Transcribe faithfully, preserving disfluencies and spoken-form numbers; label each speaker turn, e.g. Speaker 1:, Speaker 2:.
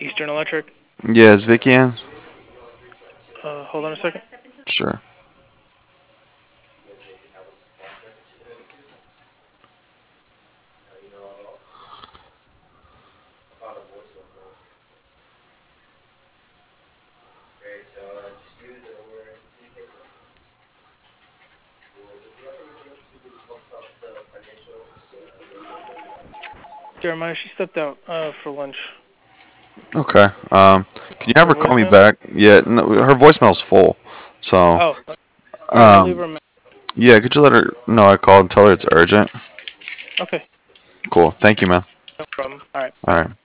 Speaker 1: Eastern Electric.
Speaker 2: Yeah, is Vicky in?
Speaker 1: Uh, hold on a second.
Speaker 2: Sure.
Speaker 1: Jeremiah, she stepped out uh, for lunch.
Speaker 2: Okay. Um, can you have
Speaker 1: Her
Speaker 2: her call me
Speaker 1: voicemail?
Speaker 2: back? Yeah, no, her voicemail's full. So,
Speaker 1: Oh, alright, I'll leave
Speaker 2: um,
Speaker 1: her a message.
Speaker 2: yeah, could you let her know I called and tell her it's urgent?
Speaker 1: Okay,
Speaker 2: Cool. Thank you, man.
Speaker 1: no problem. Alright,
Speaker 2: All
Speaker 1: bye.
Speaker 2: right.